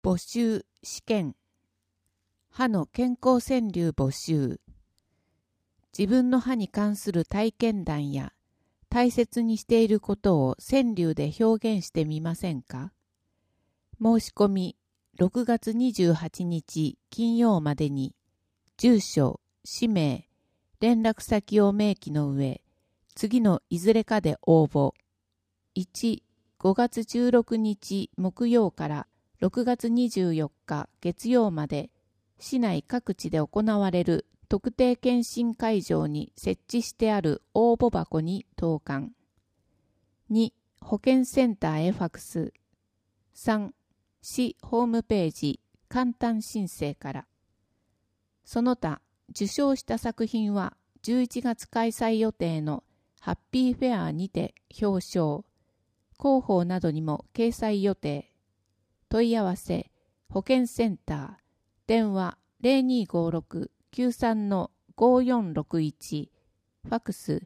募集試験。歯の健康川柳募集。自分の歯に関する体験談や大切にしていることを川柳で表現してみませんか？申し込み6月28日金曜までに住所、氏名、連絡先を明記の上、次のいずれかで応募。1、5月16日木曜から6月24日月曜まで市内各地で行われる特定健診会場に設置してある応募箱に投函。2、保健センターへファクス。3、市ホームページ簡単申請から。その他、受賞した作品は11月開催予定のハッピーフェアにて表彰。広報などにも掲載予定。問い合わせ、保健センター、電話 0256-93-5461、ファクス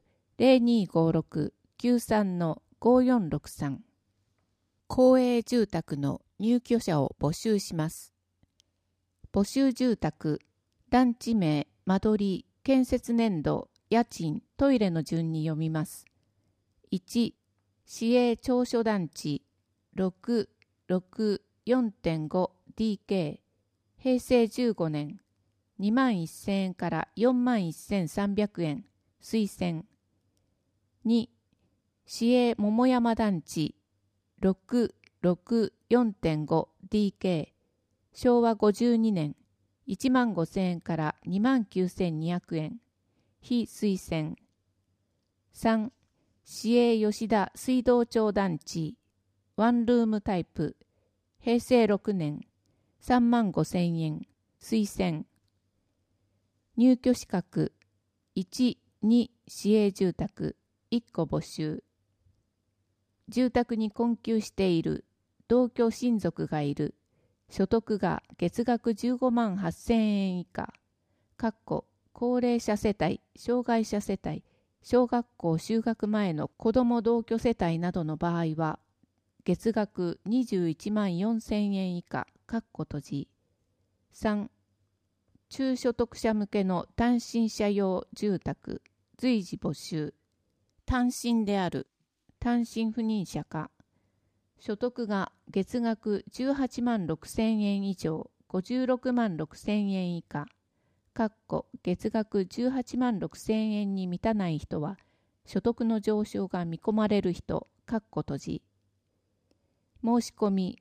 0256-93-5463。公営住宅の入居者を募集します。募集住宅、団地名、間取り、建設年度、家賃、トイレの順に読みます。1、市営長所団地、4.5DK、平成15年、21,000円から41,300円、推薦。2、市営桃山団地、4.5DK、昭和52年、15,000円から29,200円、非推薦。3、市営吉田水道町団地、ワンルームタイプ、平成6年、35,000円、推薦。入居資格、1、2市営住宅、1個募集。住宅に困窮している、同居親族がいる、所得が月額15万8,000円以下、高齢者世帯、障害者世帯、小学校就学前の子ども同居世帯などの場合は、月額21万4,000円以下、閉じ。3、中所得者向けの単身者用住宅、随時募集。単身である、単身赴任者か、所得が月額18万6,000円以上、56万6,000円以下、月額18万6,000円に満たない人は、所得の上昇が見込まれる人、閉じ。申し込み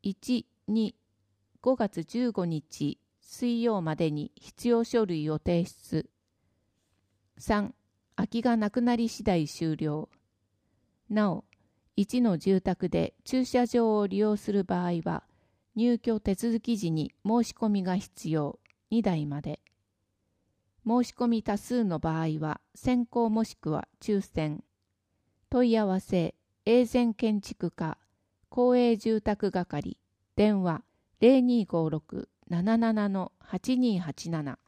1、2、5月15日水曜までに必要書類を提出。3、空きがなくなり次第終了。なお、1の住宅で駐車場を利用する場合は、入居手続き時に申し込みが必要、2台まで。申し込み多数の場合は、先行もしくは抽選。問い合わせ、永全建築課、公営住宅係、電話 0256-77-8287。